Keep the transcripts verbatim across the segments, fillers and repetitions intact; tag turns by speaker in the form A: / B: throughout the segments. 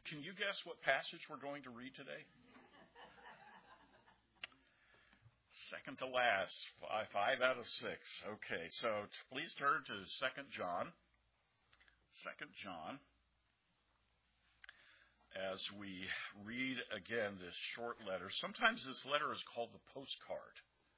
A: can you guess what passage we're going to read today? Second to last, five, five out of six. Okay, so please turn to Second John. Second John. As we read again this short letter. Sometimes this letter is called the postcard.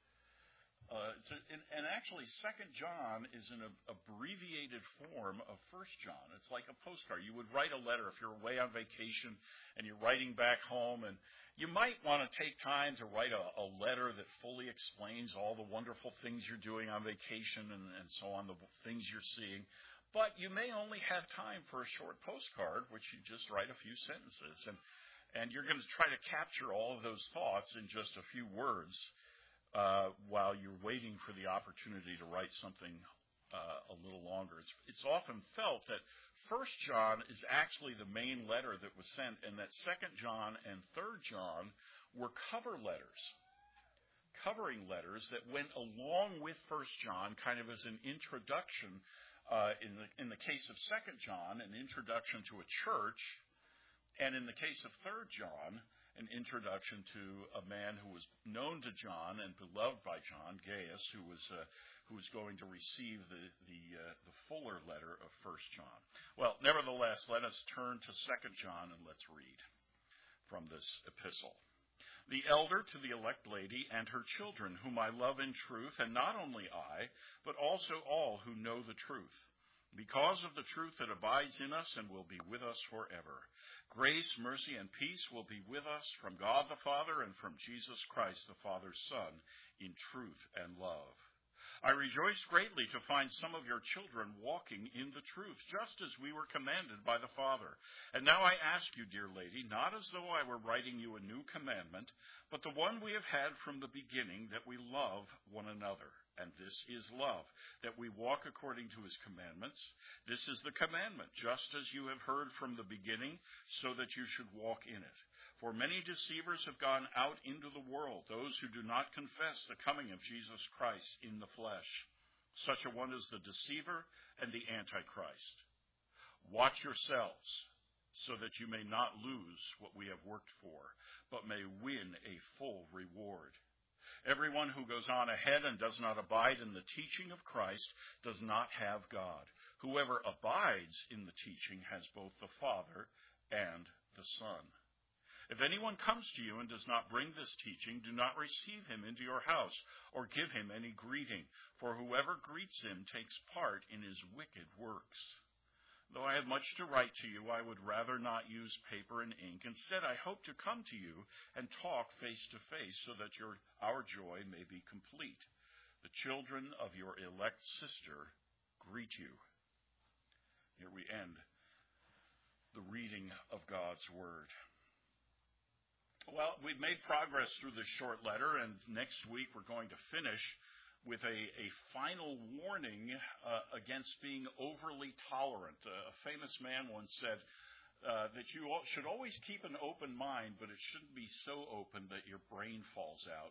A: Uh, it's a, and, and actually, Second John is an ab- abbreviated form of First John. It's like a postcard. You would write a letter if you're away on vacation and you're writing back home, and you might want to take time to write a, a letter that fully explains all the wonderful things you're doing on vacation and, and so on, the things you're seeing. But you may only have time for a short postcard, which you just write a few sentences, and and you're going to try to capture all of those thoughts in just a few words. Uh, while you're waiting for the opportunity to write something uh, a little longer. It's, it's often felt that First John is actually the main letter that was sent, and that Second John and Third John were cover letters, covering letters that went along with First John, kind of as an introduction. Uh, in the in the case of Second John, an introduction to a church, and in the case of Third John, an introduction to a man who was known to John and beloved by John, Gaius, who was uh, who was going to receive the the, uh, the fuller letter of First John. Well, nevertheless, let us turn to Second John and let's read from this epistle. The elder to the elect lady and her children, whom I love in truth, and not only I, but also all who know the truth, because of the truth that abides in us and will be with us forever. Grace, mercy, and peace will be with us from God the Father and from Jesus Christ, the Father's Son, in truth and love. I rejoice greatly to find some of your children walking in the truth, just as we were commanded by the Father. And now I ask you, dear lady, not as though I were writing you a new commandment, but the one we have had from the beginning, that we love one another. And this is love, that we walk according to his commandments. This is the commandment, just as you have heard from the beginning, so that you should walk in it. For many deceivers have gone out into the world, those who do not confess the coming of Jesus Christ in the flesh. Such a one is the deceiver and the Antichrist. Watch yourselves, so that you may not lose what we have worked for, but may win a full reward. Everyone who goes on ahead and does not abide in the teaching of Christ does not have God. Whoever abides in the teaching has both the Father and the Son. If anyone comes to you and does not bring this teaching, do not receive him into your house or give him any greeting, for whoever greets him takes part in his wicked works. Though I have much to write to you, I would rather not use paper and ink. Instead, I hope to come to you and talk face to face, so that your our joy may be complete. The children of your elect sister greet you. Here we end the reading of God's Word. Well, we've made progress through this short letter, and next week we're going to finish with a, a final warning uh, against being overly tolerant. Uh, a famous man once said uh, that you all should always keep an open mind, but it shouldn't be so open that your brain falls out.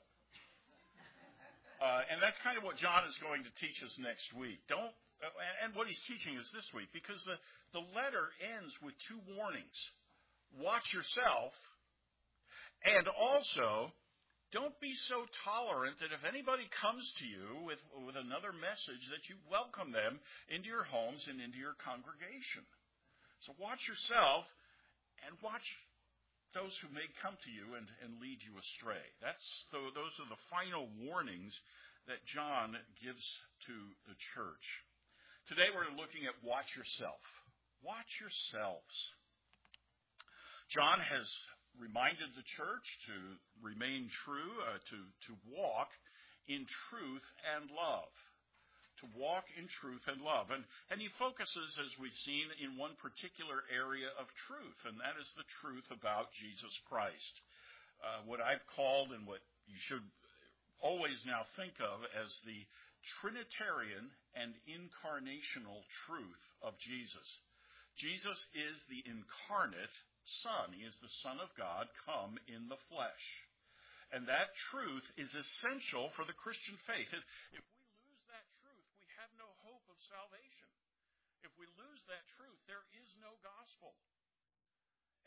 A: Uh, and that's kind of what John is going to teach us next week. Don't, uh, and what he's teaching us this week, because the, the letter ends with two warnings. Watch yourself, and also, don't be so tolerant that if anybody comes to you with, with another message, that you welcome them into your homes and into your congregation. So watch yourself and watch those who may come to you and, and lead you astray. That's the, those are the final warnings that John gives to the church. Today we're looking at watch yourself. Watch yourselves. John has reminded the church to remain true, uh, to, to walk in truth and love. To walk in truth and love. And, and he focuses, as we've seen, in one particular area of truth, and that is the truth about Jesus Christ. Uh, what I've called, and what you should always now think of, as the Trinitarian and incarnational truth of Jesus. Jesus is the incarnate Son. He is the Son of God come in the flesh. And that truth is essential for the Christian faith. If we lose that truth, we have no hope of salvation. If we lose that truth, there is no gospel.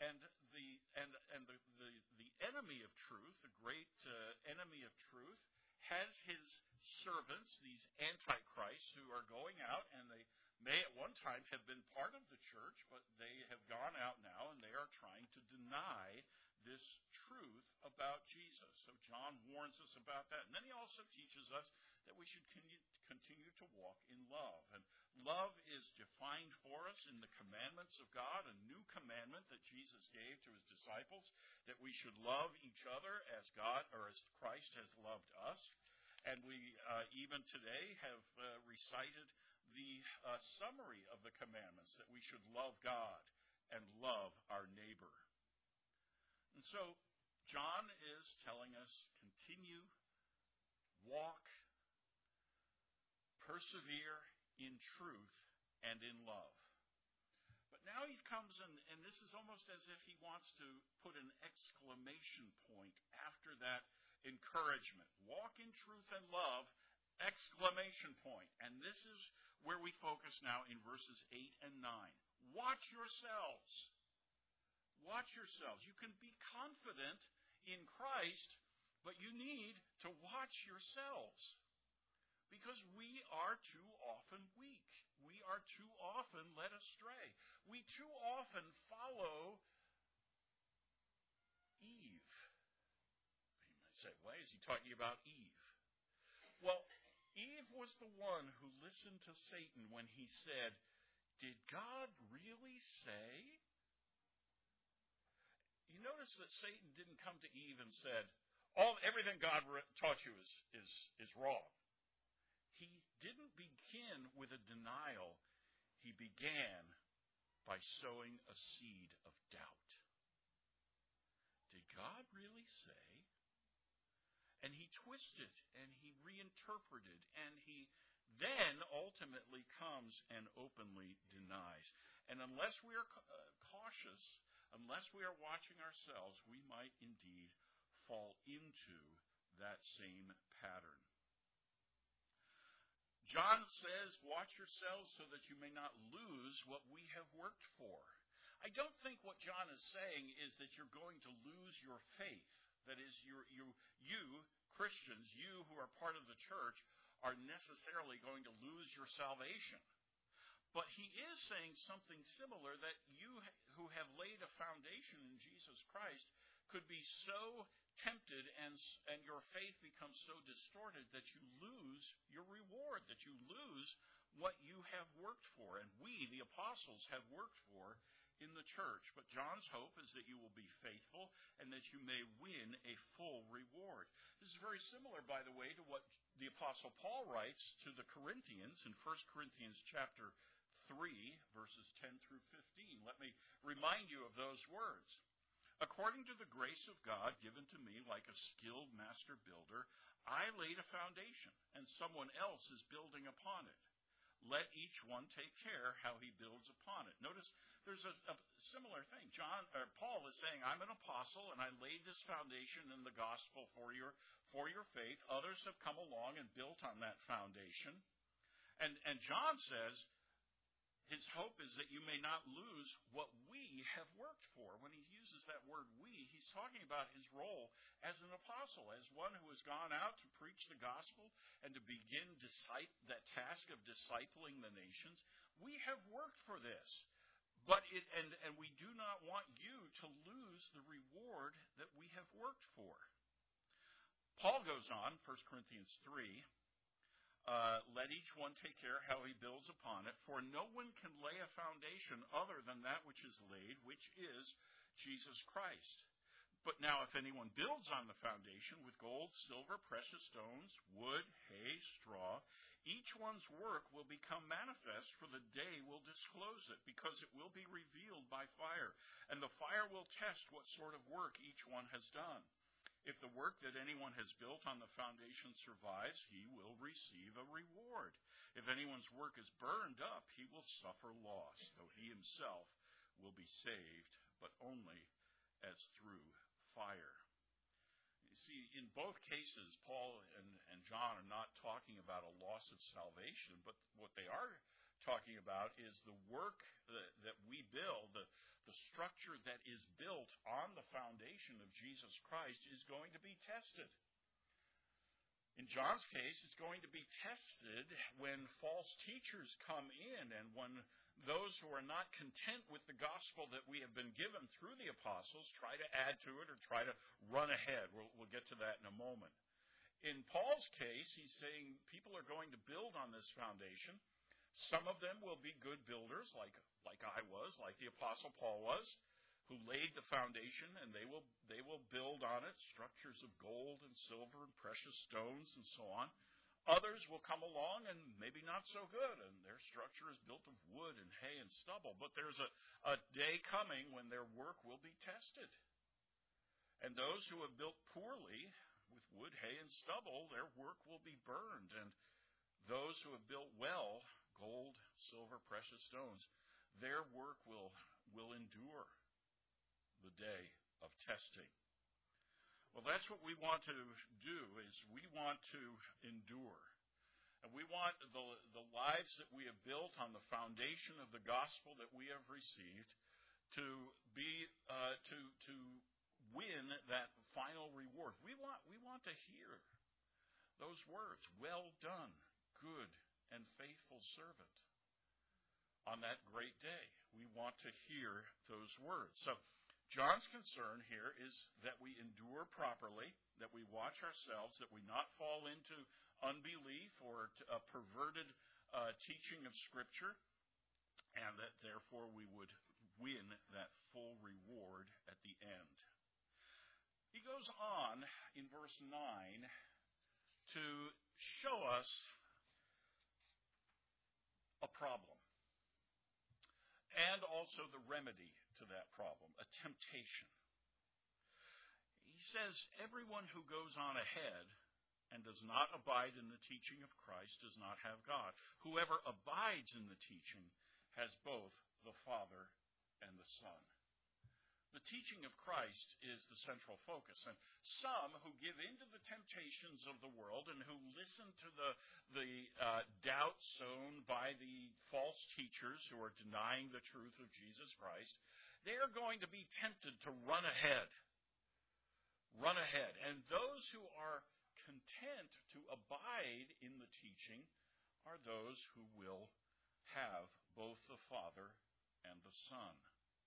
A: And the and and the, the, the enemy of truth, the great uh, enemy of truth, has his servants, these antichrists, who are going out, and they may at one time have been part of the church, but they have gone out now, and they are trying to deny this truth about Jesus. So John warns us about that. And then he also teaches us that we should continue to walk in love. And love is defined for us in the commandments of God, a new commandment that Jesus gave to his disciples, that we should love each other as God, or as Christ has loved us. And we uh, even today have uh, recited the uh, summary of the commandments, that we should love God and love our neighbor. And so John is telling us, continue, walk, persevere in truth and in love. But now he comes, and, and this is almost as if he wants to put an exclamation point after that encouragement. Walk in truth and love, exclamation point. And this is where we focus now in verses eight and nine. Watch yourselves. Watch yourselves. You can be confident in Christ, but you need to watch yourselves. Because we are too often weak. We are too often led astray. We too often follow Eve. You might say, why is he talking about Eve? Well, Eve was the one who listened to Satan when he said, "Did God really say?" You notice that Satan didn't come to Eve and said, "All everything God taught you is is is wrong." He didn't begin with a denial. He began by sowing a seed of doubt. Did God really say? And he twisted and he reinterpreted, and he then ultimately comes and openly denies. And unless we are cautious, unless we are watching ourselves, we might indeed fall into that same pattern. John says, watch yourselves so that you may not lose what we have worked for. I don't think what John is saying is that you're going to lose your faith. That is, you, you, you Christians, you who are part of the church, are necessarily going to lose your salvation. But he is saying something similar, that you who have laid a foundation in Jesus Christ could be so tempted and, and your faith becomes so distorted that you lose your reward, that you lose what you have worked for. And we, the apostles, have worked for in the church. But John's hope is that you will be faithful and that you may win a full reward. This is very similar, by the way, to what the Apostle Paul writes to the Corinthians in First Corinthians chapter three, verses ten through fifteen. Let me remind you of those words. According to the grace of God given to me like a skilled master builder, I laid a foundation, and someone else is building upon it. Let each one take care how he builds upon it. Notice there's a, a similar thing. John or Paul is saying, I'm an apostle, and I laid this foundation in the gospel for your for your faith. Others have come along and built on that foundation. And and John says, his hope is that you may not lose what we have worked for. When he uses that word we, he's talking about his role as an apostle, as one who has gone out to preach the gospel and to begin disciple, that task of discipling the nations. We have worked for this. But it, and, and we do not want you to lose the reward that we have worked for. Paul goes on, First Corinthians three, Uh, let each one take care how he builds upon it, for no one can lay a foundation other than that which is laid, which is Jesus Christ. But now if anyone builds on the foundation with gold, silver, precious stones, wood, hay, straw, each one's work will become manifest, for the day will disclose it, because it will be revealed by fire, and the fire will test what sort of work each one has done. If the work that anyone has built on the foundation survives, he will receive a reward. If anyone's work is burned up, he will suffer loss, though he himself will be saved, but only as through fire. You see, in both cases, Paul and, and John are not talking about a loss of salvation, but what they are talking about is the work that, that we build, the, the structure that is built on the foundation of Jesus Christ is going to be tested. In John's case, it's going to be tested when false teachers come in and when those who are not content with the gospel that we have been given through the apostles try to add to it or try to run ahead. We'll, we'll get to that in a moment. In Paul's case, he's saying people are going to build on this foundation. Some of them will be good builders, like, like I was, like the Apostle Paul was, who laid the foundation, and they will they will build on it, structures of gold and silver and precious stones and so on. Others will come along and maybe not so good, and their structure is built of wood and hay and stubble. But there's a, a day coming when their work will be tested. And those who have built poorly with wood, hay, and stubble, their work will be burned. And those who have built well, gold, silver, precious stones, their work will, will endure the day of testing. Well, that's what we want to do, is we want to endure. And we want the, the lives that we have built on the foundation of the gospel that we have received to be, uh, to, to win that final reward. We want, we want to hear those words, well done, good and faithful servant. On that great day, we want to hear those words. So, John's concern here is that we endure properly, that we watch ourselves, that we not fall into unbelief or a perverted uh, teaching of Scripture, and that therefore we would win that full reward at the end. He goes on in verse nine to show us a problem. And also the remedy to that problem, a temptation. He says, everyone who goes on ahead and does not abide in the teaching of Christ does not have God. Whoever abides in the teaching has both the Father and the Son. The teaching of Christ is the central focus. And some who give in to the temptations of the world and who listen to the, the uh, doubts sown by the false teachers who are denying the truth of Jesus Christ, they are going to be tempted to run ahead. Run ahead. And those who are content to abide in the teaching are those who will have both the Father and the Son.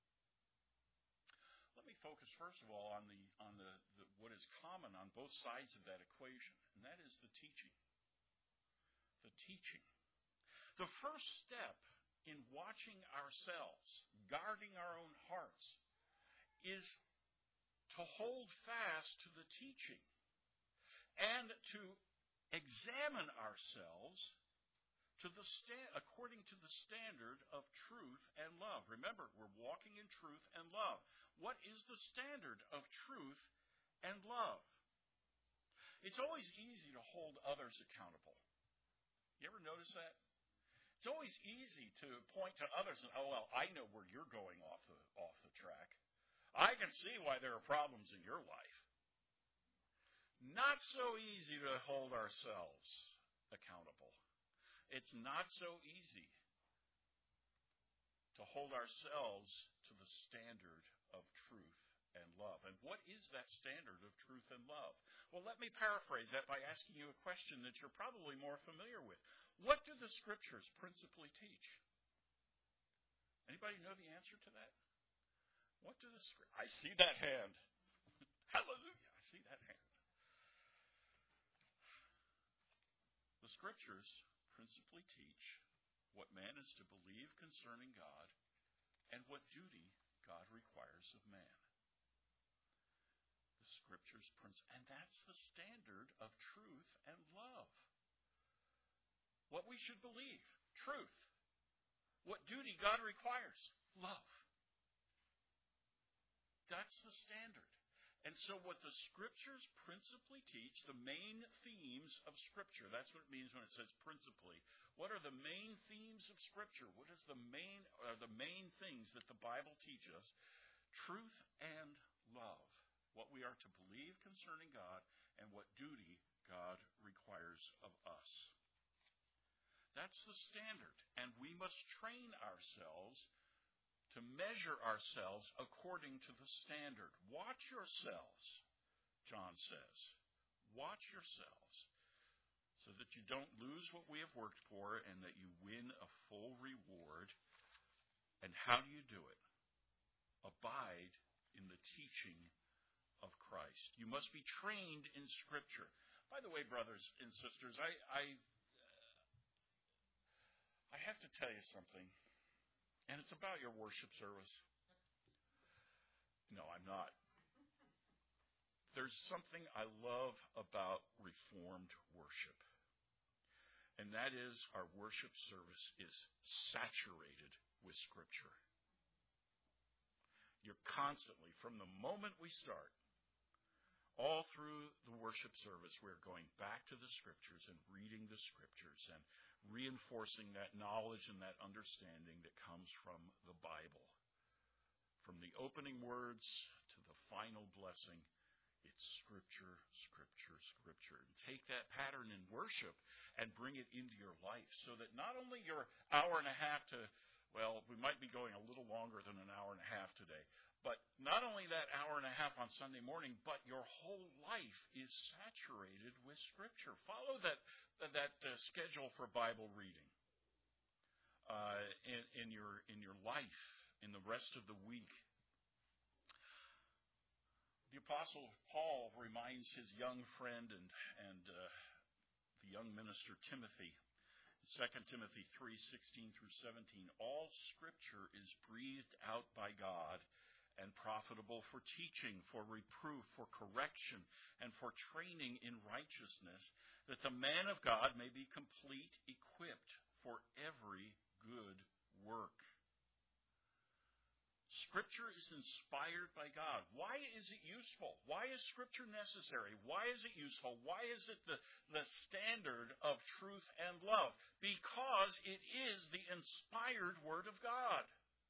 A: Let me focus first of all on the on the, the what is common on both sides of that equation, and that is the teaching. The teaching. The first step in watching ourselves, guarding our own hearts, is to hold fast to the teaching and to examine ourselves to the sta- according to the standard of truth and love. Remember, we're walking in truth and love. What is the standard of truth and love? It's always easy to hold others accountable. You ever notice that? It's always easy to point to others and, oh, well, I know where you're going off the, off the track. I can see why there are problems in your life. Not so easy to hold ourselves accountable. It's not so easy to hold ourselves to the standard of truth and love. And what is that standard of truth and love? Well, let me paraphrase that by asking you a question that you're probably more familiar with. What do the Scriptures principally teach? Anybody know the answer to that? What do the Scriptures... I see that hand. Hallelujah, I see that hand. The Scriptures principally teach what man is to believe concerning God and what duty God requires of man. The Scriptures, and that's the standard of truth and love. What we should believe, truth. What duty God requires, love. That's the standard. And so what the Scriptures principally teach, the main themes of Scripture, that's what it means when it says principally. What are the main themes of Scripture? What is the main, are the main things that the Bible teaches us? Truth and love. What we are to believe concerning God and what duty God requires of us. That's the standard. And we must train ourselves to measure ourselves according to the standard. Watch yourselves, John says. Watch yourselves so that you don't lose what we have worked for and that you win a full reward. And how do you do it? Abide in the teaching of Christ. You must be trained in Scripture. By the way, brothers and sisters, I I, I have to tell you something. And it's about your worship service. No, I'm not. There's something I love about Reformed worship. And that is our worship service is saturated with Scripture. You're constantly, from the moment we start, all through the worship service, we're going back to the Scriptures and reading the Scriptures and reinforcing that knowledge and that understanding that comes from the Bible. From the opening words to the final blessing, it's Scripture, Scripture, Scripture. And take that pattern in worship and bring it into your life so that not only your hour and a half to, well, we might be going a little longer than an hour and a half today, but not only that hour and a half on Sunday morning, but your whole life is saturated with Scripture. Follow that that uh, schedule for Bible reading uh, in, in your in your life in the rest of the week. The Apostle Paul reminds his young friend and and uh, the young minister Timothy, Second Timothy three sixteen through seventeen. All Scripture is breathed out by God and profitable for teaching, for reproof, for correction, and for training in righteousness, that the man of God may be complete, equipped for every good work. Scripture is inspired by God. Why is it useful? Why is Scripture necessary? Why is it useful? Why is it the, the standard of truth and love? Because it is the inspired Word of God.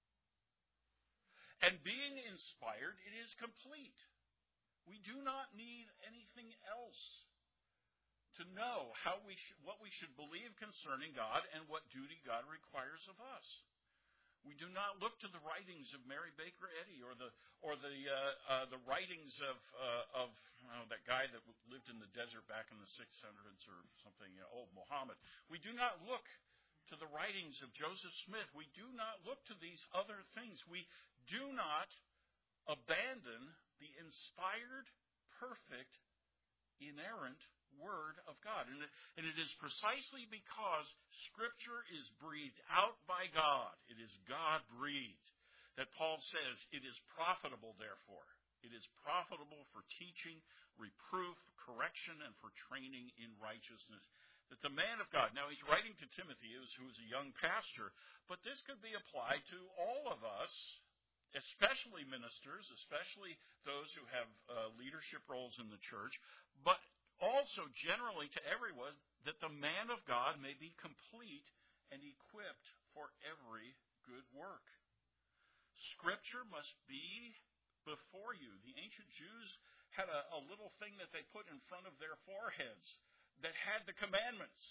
A: And being inspired, it is complete. We do not need anything else to know how we sh- what we should believe concerning God and what duty God requires of us. We do not look to the writings of Mary Baker Eddy or the or the uh, uh, the writings of uh, of oh, that guy that lived in the desert back in the six hundreds or something. You know, oh, Muhammad. We do not look to the writings of Joseph Smith. We do not look to these other things. We do not abandon the inspired, perfect, inerrant Word of God. And it, and it is precisely because Scripture is breathed out by God, it is God-breathed, that Paul says it is profitable, therefore. It is profitable for teaching, reproof, correction, and for training in righteousness. That the man of God, now he's writing to Timothy, who is a young pastor, but this could be applied to all of us, especially ministers, especially those who have uh, leadership roles in the church, but also generally to everyone, that the man of God may be complete and equipped for every good work. Scripture must be before you. The ancient Jews had a, a little thing that they put in front of their foreheads that had the commandments,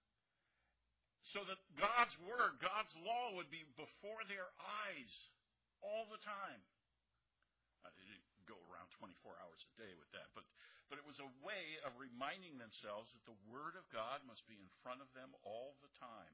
A: so that God's Word, God's law would be before their eyes all the time. Uh, they didn't go around twenty-four hours a day with that, but, but it was a way of reminding themselves that the Word of God must be in front of them all the time.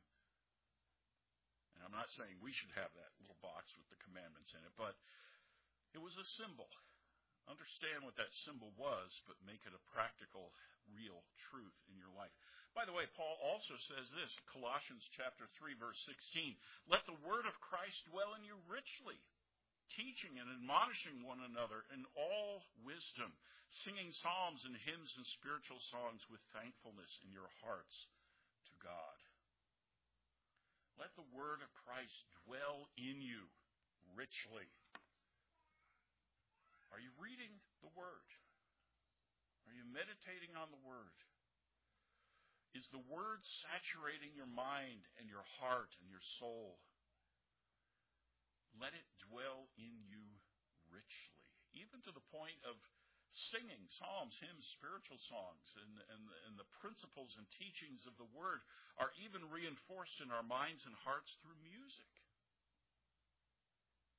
A: And I'm not saying we should have that little box with the commandments in it, but it was a symbol. Understand what that symbol was, but make it a practical, real truth in your life. By the way, Paul also says this, Colossians chapter three, verse sixteen, let the word of Christ dwell in you richly, teaching and admonishing one another in all wisdom, singing psalms and hymns and spiritual songs with thankfulness in your hearts to God. Let the word of Christ dwell in you richly. Are you reading the Word? Are you meditating on the Word? Is the Word saturating your mind and your heart and your soul? Let it dwell in you richly, even to the point of singing psalms, hymns, spiritual songs, and, and, and the principles and teachings of the Word are even reinforced in our minds and hearts through music.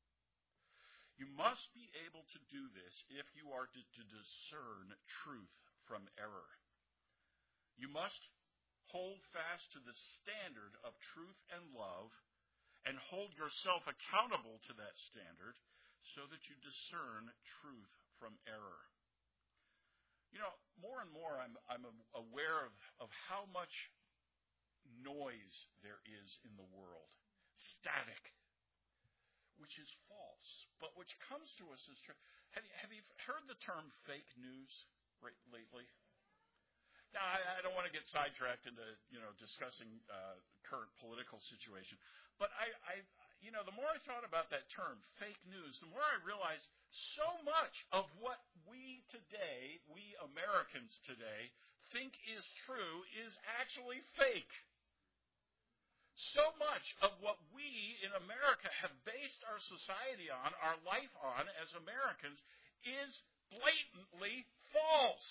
A: You must be able to do this if you are to, to discern truth from error. You must hold fast to the standard of truth and love and hold yourself accountable to that standard so that you discern truth from error. You know, more and more I'm, I'm aware of, of how much noise there is in the world. Static. Which is false, but which comes to us as true. Have you, have you heard the term fake news right, lately? Now, I, I don't want to get sidetracked into, you know, discussing uh, current political situation, but I, I, you know, the more I thought about that term, fake news, the more I realized so much of what we today, we Americans today, think is true is actually fake. So much of what we in America have based our society on, our life on as Americans, is blatantly false.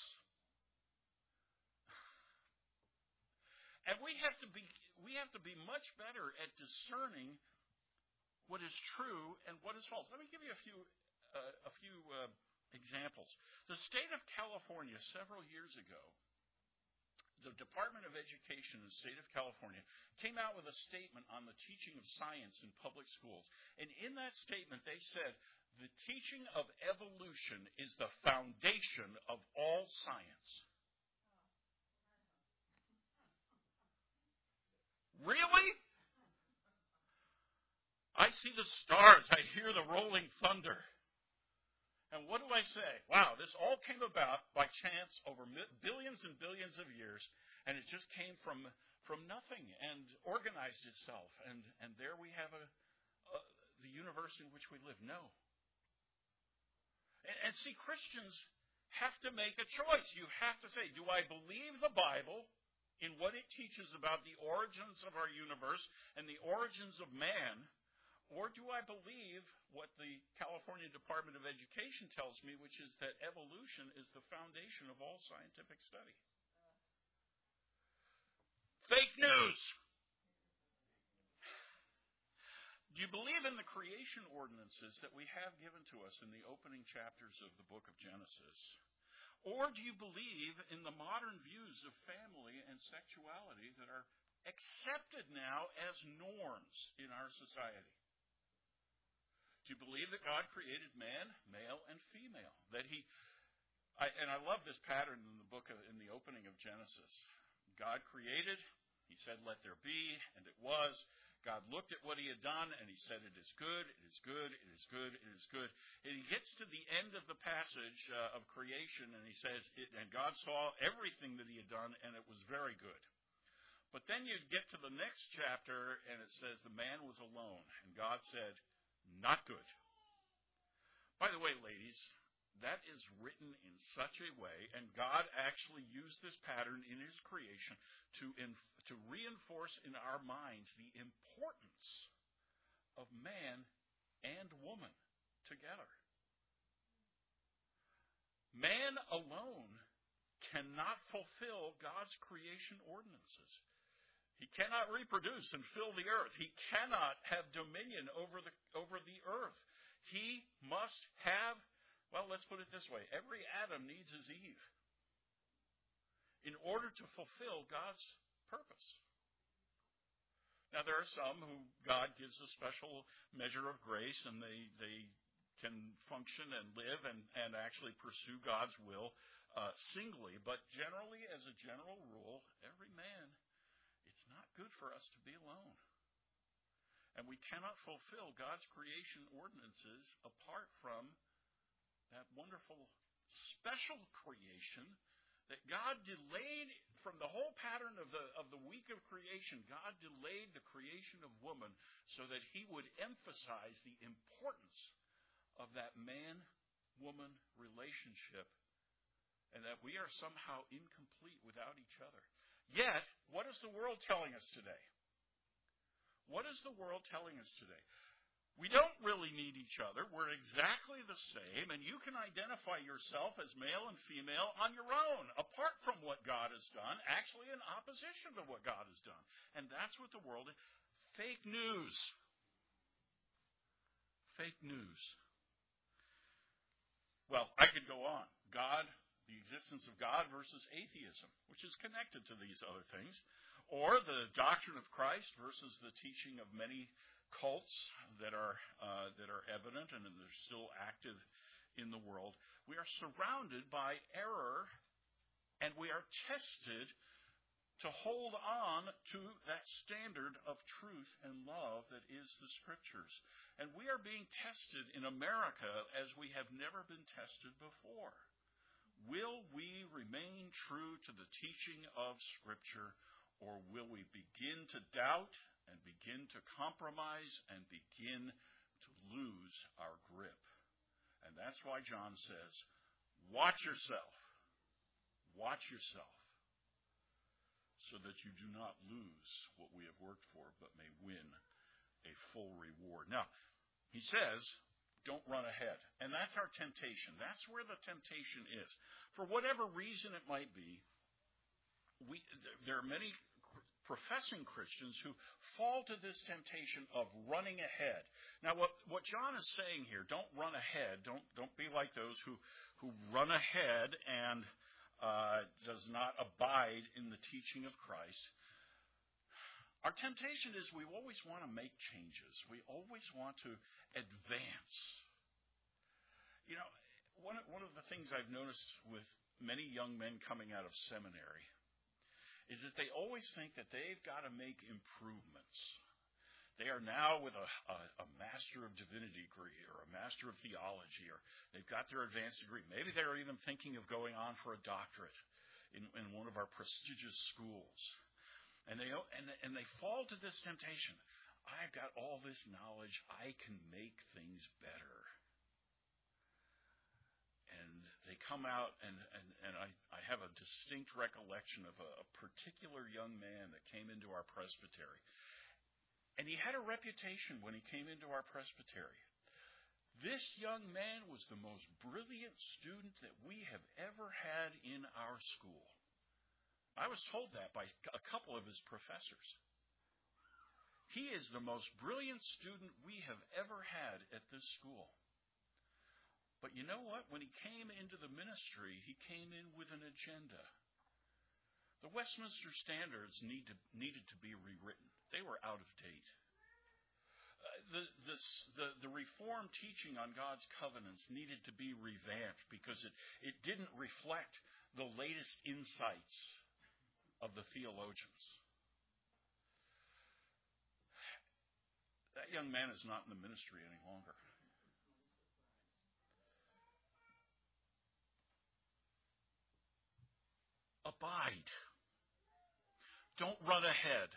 A: And we have to be we have to be much better at discerning what is true and what is false. Let me give you a few uh, a few uh, examples. The state of California several years ago, the Department of Education in the state of California came out with a statement on the teaching of science in public schools. And in that statement, they said, the teaching of evolution is the foundation of all science. Really? I see the stars. I hear the rolling thunder. And what do I say? Wow, this all came about by chance over billions and billions of years, and it just came from from nothing and organized itself. And, and there we have a, a the universe in which we live. No. And, and see, Christians have to make a choice. You have to say, do I believe the Bible in what it teaches about the origins of our universe and the origins of man? Or do I believe what the California Department of Education tells me, which is that evolution is the foundation of all scientific study? Fake news! Do you believe in the creation ordinances that we have given to us in the opening chapters of the book of Genesis? Or do you believe in the modern views of family and sexuality that are accepted now as norms in our society? Do you believe that God created man, male, and female? That He, I, and I love this pattern in the book of, in the opening of Genesis. God created. He said, "Let there be," and it was. God looked at what He had done, and He said, "It is good. It is good. It is good. It is good." And He gets to the end of the passage uh, of creation, and He says, it, "And God saw everything that He had done, and it was very good." But then you get to the next chapter, and it says, "The man was alone," and God said, "Not good." By the way, ladies, that is written in such a way, and God actually used this pattern in His creation to, inf- to reinforce in our minds the importance of man and woman together. Man alone cannot fulfill God's creation ordinances. He cannot reproduce and fill the earth. He cannot have dominion over the over the earth. He must have, well, let's put it this way. Every Adam needs his Eve in order to fulfill God's purpose. Now, there are some who God gives a special measure of grace, and they, they can function and live and, and actually pursue God's will uh, singly. But generally, as a general rule, every man, it's not good for us to be alone. And we cannot fulfill God's creation ordinances apart from that wonderful special creation that God delayed from the whole pattern of the of the week of creation. God delayed the creation of woman so that He would emphasize the importance of that man-woman relationship, and that we are somehow incomplete without each other. Yet, what is the world telling us today? What is the world telling us today? We don't really need each other. We're exactly the same, and you can identify yourself as male and female on your own, apart from what God has done, actually in opposition to what God has done. And that's what the world is. Fake news. Fake news. well, I could go on. God, the existence of God versus atheism, which is connected to these other things. Or the doctrine of Christ versus the teaching of many cults that are uh, that are evident and they're still active in the world. We are surrounded by error, and we are tested to hold on to that standard of truth and love that is the Scriptures. And we are being tested in America as we have never been tested before. Will we remain true to the teaching of Scripture, or will we begin to doubt and begin to compromise and begin to lose our grip? And that's why John says, watch yourself. Watch yourself, so that you do not lose what we have worked for, but may win a full reward. Now, he says, don't run ahead. And that's our temptation. That's where the temptation is. For whatever reason it might be, we, there are many professing Christians who fall to this temptation of running ahead. Now, what, what John is saying here, don't run ahead. Don't, don't be like those who, who run ahead and Uh, does not abide in the teaching of Christ. Our temptation is we always want to make changes. We always want to advance. You know, one, one of the things I've noticed with many young men coming out of seminary is that they always think that they've got to make improvements. They are now with a, a, a Master of Divinity degree or a Master of Theology, or they've got their advanced degree. Maybe they're even thinking of going on for a doctorate in, in one of our prestigious schools. And they, and, and they fall to this temptation. I've got all this knowledge. I can make things better. And they come out, and, and, and I, I have a distinct recollection of a, a particular young man that came into our presbytery. And he had a reputation when he came into our presbytery. This young man was the most brilliant student that we have ever had in our school. I was told that by a couple of his professors. He is the most brilliant student we have ever had at this school. But you know what? When he came into the ministry, he came in with an agenda. The Westminster Standards need to, needed to be rewritten. They were out of date. Uh, the, this, the, the Reformed teaching on God's covenants needed to be revamped because it, it didn't reflect the latest insights of the theologians. That young man is not in the ministry any longer. Abide. Don't run ahead.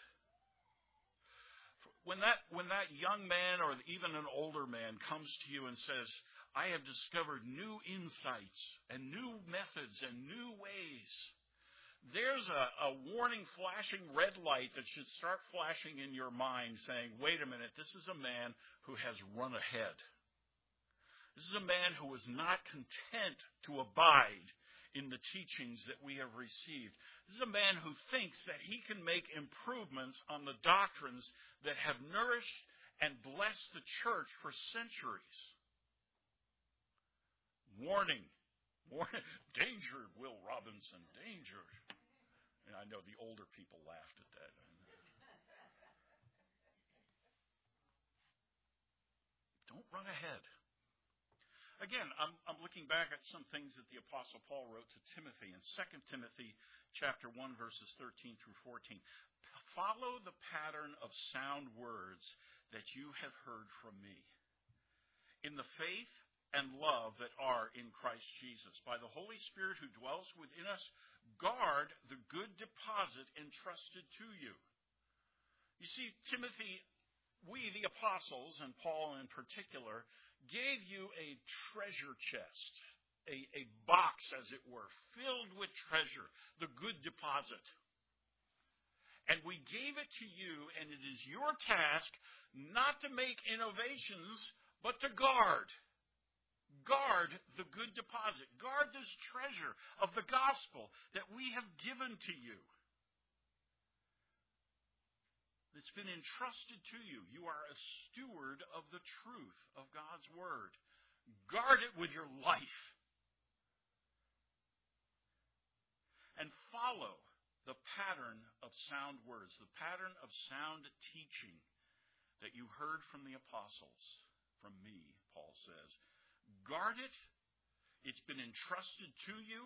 A: When that, when that young man or even an older man comes to you and says, I have discovered new insights and new methods and new ways, there's a, a warning flashing red light that should start flashing in your mind saying, wait a minute, this is a man who has run ahead. This is a man who is not content to abide in the teachings that we have received. This is a man who thinks that he can make improvements on the doctrines that have nourished and blessed the church for centuries. Warning. Warning. Danger, Will Robinson. Danger. And I know the older people laughed at that. Don't run ahead. Again, I'm, I'm looking back at some things that the Apostle Paul wrote to Timothy in Second Timothy chapter one, verses thirteen through fourteen. Follow the pattern of sound words that you have heard from me, in the faith and love that are in Christ Jesus. By the Holy Spirit who dwells within us, guard the good deposit entrusted to you. You see, Timothy, we, the apostles, and Paul in particular, gave you a treasure chest, a, a box, as it were, filled with treasure, the good deposit. And we gave it to you, and it is your task not to make innovations, but to guard. Guard the good deposit. Guard this treasure of the gospel that we have given to you. It's been entrusted to you. You are a steward of the truth of God's Word. Guard it with your life. follow the pattern of sound words, the pattern of sound teaching that you heard from the apostles, from me, Paul says. Guard it. It's been entrusted to you.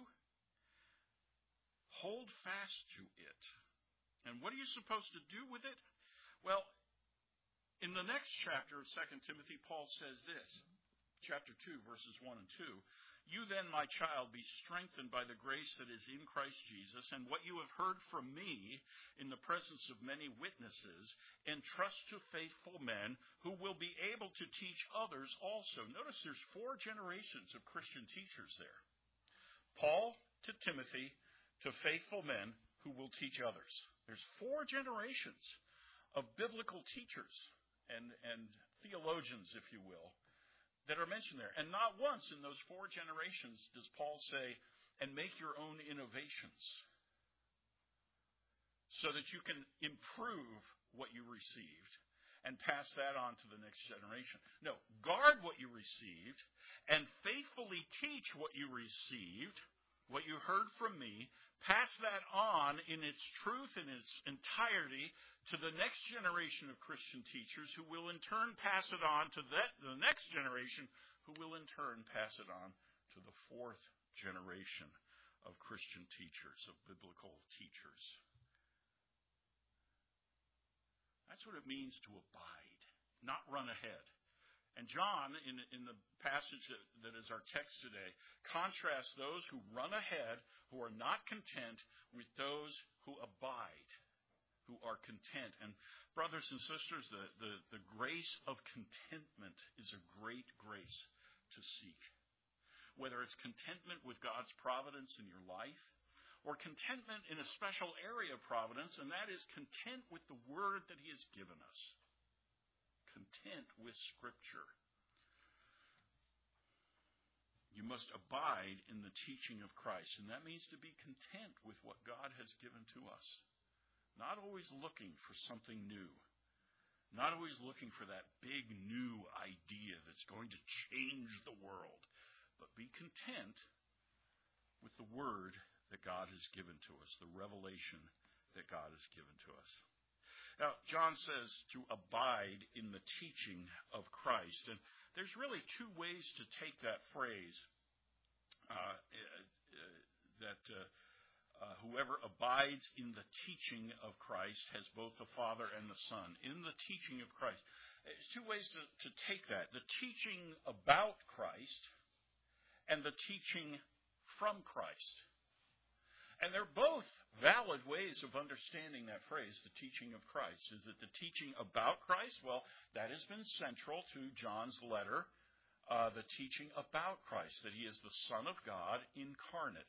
A: Hold fast to it. And what are you supposed to do with it? Well, in the next chapter of Second Timothy, Paul says this, chapter two, verses one and two. You then, my child, be strengthened by the grace that is in Christ Jesus, and what you have heard from me in the presence of many witnesses, entrust to faithful men who will be able to teach others also. Notice there's four generations of Christian teachers there. Paul to Timothy, to faithful men who will teach others. There's four generations of biblical teachers and, and theologians, if you will, that are mentioned there. And not once in those four generations does Paul say, and make your own innovations so that you can improve what you received and pass that on to the next generation. No, guard what you received and faithfully teach what you received, what you heard from me, pass that on in its truth, in its entirety, to the next generation of Christian teachers who will in turn pass it on to that, the next generation who will in turn pass it on to the fourth generation of Christian teachers, of biblical teachers. That's what it means to abide, not run ahead. And John, in, in the passage that, that is our text today, contrasts those who run ahead, who are not content, with those who abide, who are content. And brothers and sisters, the, the, the grace of contentment is a great grace to seek. Whether it's contentment with God's providence in your life, or contentment in a special area of providence, and that is content with the word that He has given us. Content with Scripture. You must abide in the teaching of Christ, and that means to be content with what God has given to us. Not always looking for something new. Not always looking for that big new idea that's going to change the world. But be content with the word that God has given to us, the revelation that God has given to us. Now, John says to abide in the teaching of Christ. And there's really two ways to take that phrase, uh, uh, that uh, uh, whoever abides in the teaching of Christ has both the Father and the Son. In the teaching of Christ. There's two ways to, to take that. The teaching about Christ and the teaching from Christ. And they're both valid ways of understanding that phrase, the teaching of Christ. Is it the teaching about Christ? Well, that has been central to John's letter, uh, the teaching about Christ, that He is the Son of God incarnate.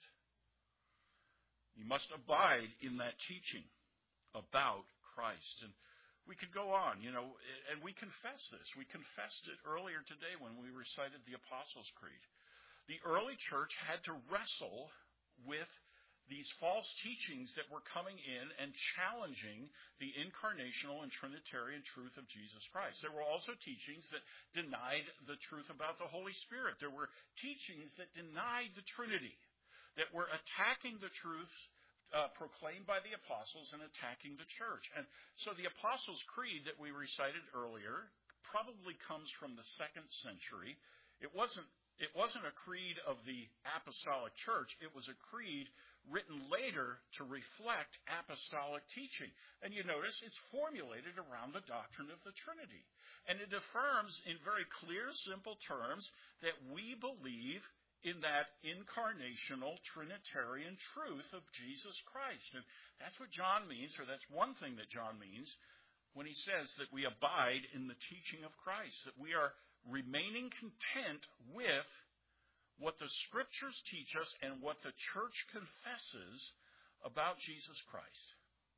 A: You must abide in that teaching about Christ. And we could go on, you know, and we confess this. We confessed it earlier today when we recited the Apostles' Creed. The early church had to wrestle with these false teachings that were coming in and challenging the incarnational and Trinitarian truth of Jesus Christ. There were also teachings that denied the truth about the Holy Spirit. There were teachings that denied the Trinity, that were attacking the truth uh, proclaimed by the apostles and attacking the church. And so the Apostles' Creed that we recited earlier probably comes from the second century. It wasn't It wasn't a creed of the apostolic church. It was a creed written later to reflect apostolic teaching. And you notice it's formulated around the doctrine of the Trinity. And it affirms in very clear, simple terms that we believe in that incarnational Trinitarian truth of Jesus Christ. And that's what John means, or that's one thing that John means when he says that we abide in the teaching of Christ, that we are remaining content with what the Scriptures teach us and what the church confesses about Jesus Christ.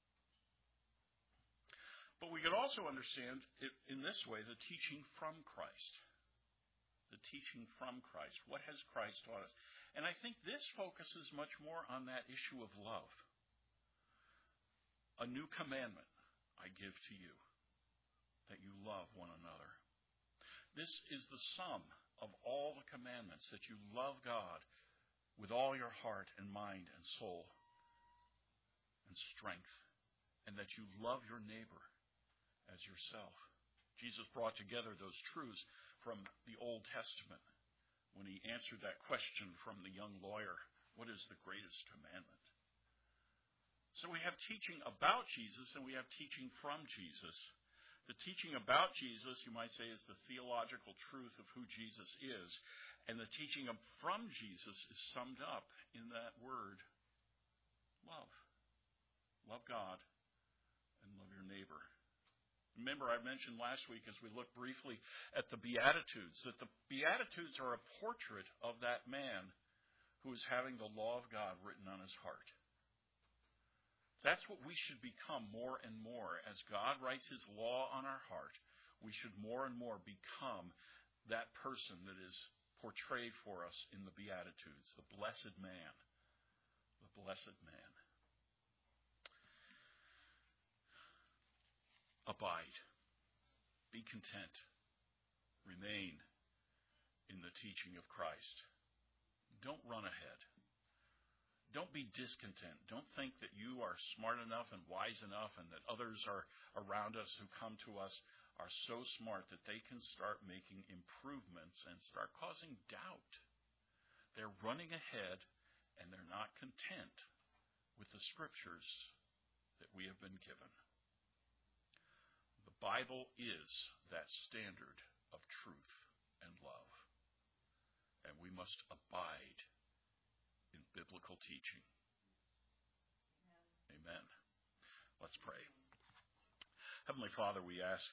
A: But we could also understand it in this way, the teaching from Christ. The teaching from Christ. What has Christ taught us? And I think this focuses much more on that issue of love. A new commandment I give to you, that you love one another. This is the sum of all the commandments, that you love God with all your heart and mind and soul, and strength, and that you love your neighbor as yourself. Jesus brought together those truths from the Old Testament when he answered that question from the young lawyer, what is the greatest commandment? So we have teaching about Jesus and we have teaching from Jesus. The teaching about Jesus, you might say, is the theological truth of who Jesus is. And the teaching from Jesus is summed up in that word, love. Love God and love your neighbor. Remember, I mentioned last week as we looked briefly at the Beatitudes, that the Beatitudes are a portrait of that man who is having the law of God written on his heart. That's what we should become more and more. As God writes his law on our heart, we should more and more become that person that is portrayed for us in the Beatitudes, the blessed man. The blessed man. Abide. Be content. Remain in the teaching of Christ. Don't run ahead. Don't be discontent. Don't think that you are smart enough and wise enough and that others are around us who come to us are so smart that they can start making improvements and start causing doubt. They're running ahead and they're not content with the scriptures that we have been given. The Bible is that standard of truth and love. And we must abide in biblical teaching. Amen. Amen. Let's pray. Heavenly Father, we ask